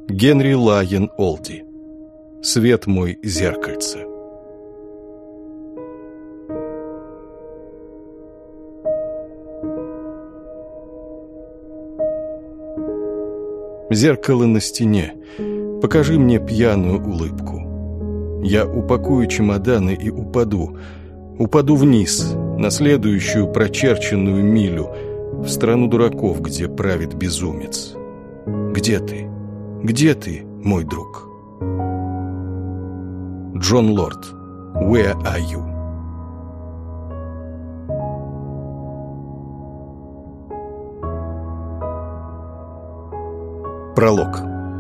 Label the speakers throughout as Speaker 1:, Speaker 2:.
Speaker 1: Генри Лайон Олди. «Свет мой, зеркальце». Зеркало на стене, покажи мне пьяную улыбку. Я упакую чемоданы и упаду вниз, на следующую прочерченную милю, в страну дураков, где правит безумец. Где ты? Где ты, мой друг? Джон Лорд. Where are you? Пролог.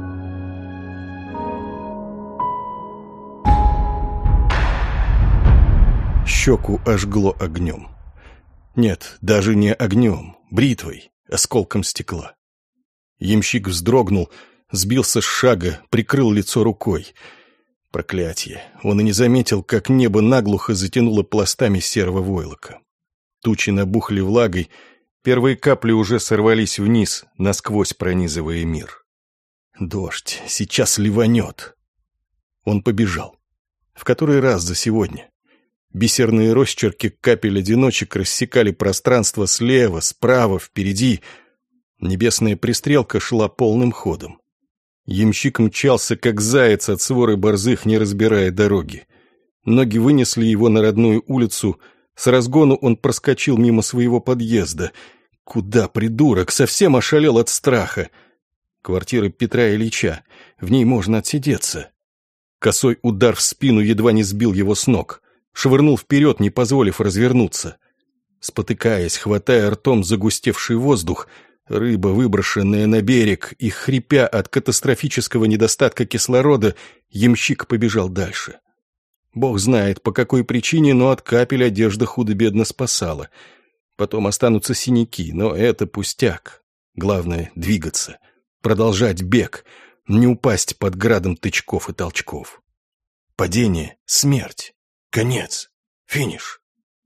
Speaker 1: Щеку ожгло огнем. Нет, даже не огнем, бритвой, осколком стекла. Ямщик вздрогнул, сбился с шага, прикрыл лицо рукой. Проклятье! Он и не заметил, как небо наглухо затянуло пластами серого войлока. Тучи набухли влагой, первые капли уже сорвались вниз, насквозь пронизывая мир. Дождь, сейчас ливанет. Он побежал. В который раз за сегодня? Бисерные росчерки капель-одиночек рассекали пространство слева, справа, впереди. Небесная пристрелка шла полным ходом. Ямщик мчался, как заяц от своры борзых, не разбирая дороги. Ноги вынесли его на родную улицу. С разгону он проскочил мимо своего подъезда. Куда, придурок, совсем ошалел от страха. Квартира Петра Ильича. В ней можно отсидеться. Косой удар в спину едва не сбил его с ног. Швырнул вперед, не позволив развернуться. Спотыкаясь, хватая ртом загустевший воздух, рыба, выброшенная на берег, и хрипя от катастрофического недостатка кислорода, ямщик побежал дальше. Бог знает, по какой причине, но от капель одежда худо-бедно спасала. Потом останутся синяки, но это пустяк. Главное — двигаться. Продолжать бег, не упасть под градом тычков и толчков. Падение, смерть, конец, финиш.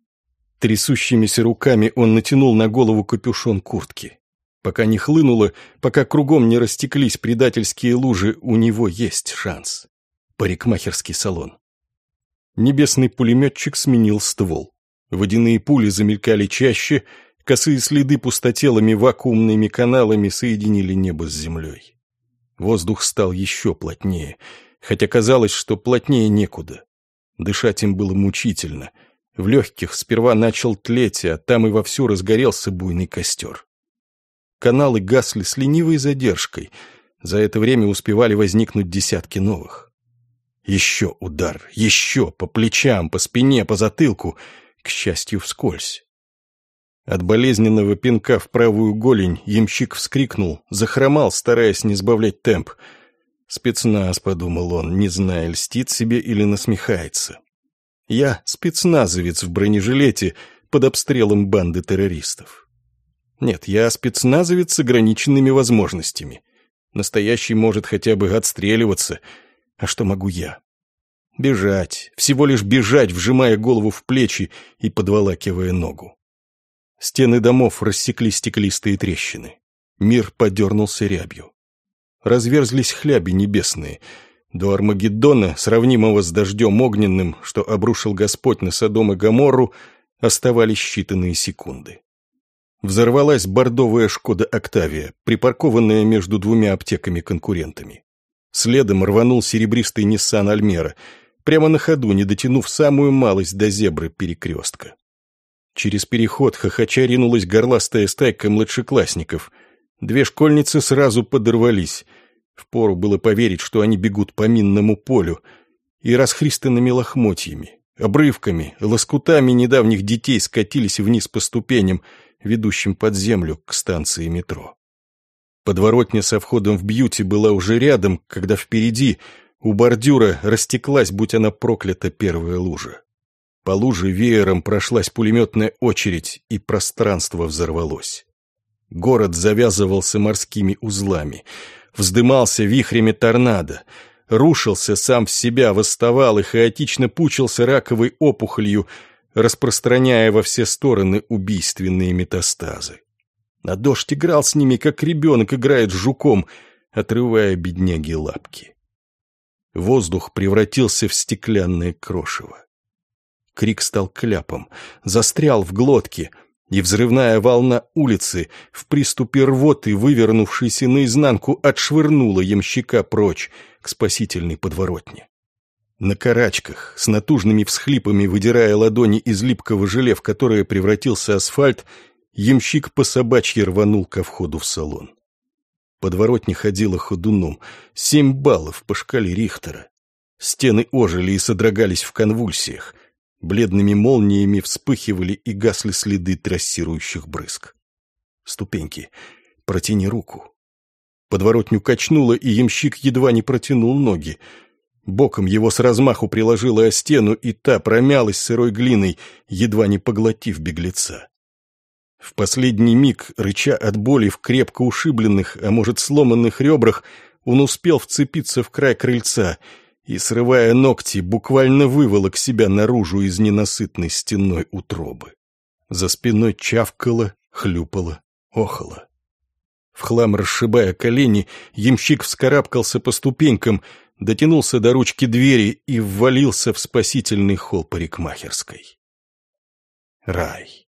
Speaker 1: Трясущимися руками он натянул на голову капюшон куртки. Пока не хлынуло, пока кругом не растеклись предательские лужи, у него есть шанс. Парикмахерский салон. Небесный пулеметчик сменил ствол. Водяные пули замелькали чаще, косые следы пустотелыми вакуумными каналами соединили небо с землей. Воздух стал еще плотнее, хотя казалось, что плотнее некуда. Дышать им было мучительно. В легких сперва начал тлеть, а там и вовсю разгорелся буйный костер. Каналы гасли с ленивой задержкой. За это время успевали возникнуть десятки новых. Еще удар, еще по плечам, по спине, по затылку, к счастью, вскользь. От болезненного пинка в правую голень ямщик вскрикнул, захромал, стараясь не сбавлять темп. «Спецназ», — подумал он, не зная, льстит себе или насмехается. «Я спецназовец в бронежилете под обстрелом банды террористов». Нет, я спецназовец с ограниченными возможностями. Настоящий может хотя бы отстреливаться. А что могу я? Бежать, всего лишь бежать, вжимая голову в плечи и подволакивая ногу. Стены домов рассекли стеклистые трещины. Мир подернулся рябью. Разверзлись хляби небесные. До Армагеддона, сравнимого с дождем огненным, что обрушил Господь на Содом и Гоморру, оставались считанные секунды. Взорвалась бордовая «Шкода Октавия», припаркованная между двумя аптеками-конкурентами. Следом рванул серебристый Ниссан Альмера, прямо на ходу, не дотянув самую малость до зебры перекрестка. Через переход хохоча ринулась горластая стайка младшеклассников. Две школьницы сразу подорвались. Впору было поверить, что они бегут по минному полю, и расхристанными лохмотьями, обрывками, лоскутами недавних детей скатились вниз по ступеням, ведущим под землю к станции метро. Подворотня со входом в бьюти была уже рядом, когда впереди, у бордюра, растеклась, будь она проклята, первая лужа. По луже веером прошлась пулеметная очередь, и пространство взорвалось. Город завязывался морскими узлами, вздымался вихрями торнадо, рушился сам в себя, восставал и хаотично пучился раковой опухолью, распространяя во все стороны убийственные метастазы. А дождь играл с ними, как ребенок играет с жуком, отрывая бедняге лапки. Воздух превратился в стеклянное крошево. Крик стал кляпом, застрял в глотке, и взрывная волна улицы в приступе рвоты, вывернувшейся наизнанку, отшвырнула ямщика прочь к спасительной подворотне. На карачках, с натужными всхлипами выдирая ладони из липкого желе, в которое превратился асфальт, ямщик по собачьи рванул ко входу в салон. Подворотня ходила ходуном, 7 баллов по шкале Рихтера. Стены ожили и содрогались в конвульсиях. Бледными молниями вспыхивали и гасли следы трассирующих брызг. Ступеньки. Протяни руку. Подворотню качнуло, и ямщик едва не протянул ноги. Боком его с размаху приложило о стену, и та промялась сырой глиной, едва не поглотив беглеца. В последний миг, рыча от боли в крепко ушибленных, а может сломанных ребрах, он успел вцепиться в край крыльца и, срывая ногти, буквально выволок себя наружу из ненасытной стенной утробы. За спиной чавкало, хлюпало, охало. В хлам расшибая колени, ямщик вскарабкался по ступенькам, дотянулся до ручки двери и ввалился в спасительный холл парикмахерской. Рай.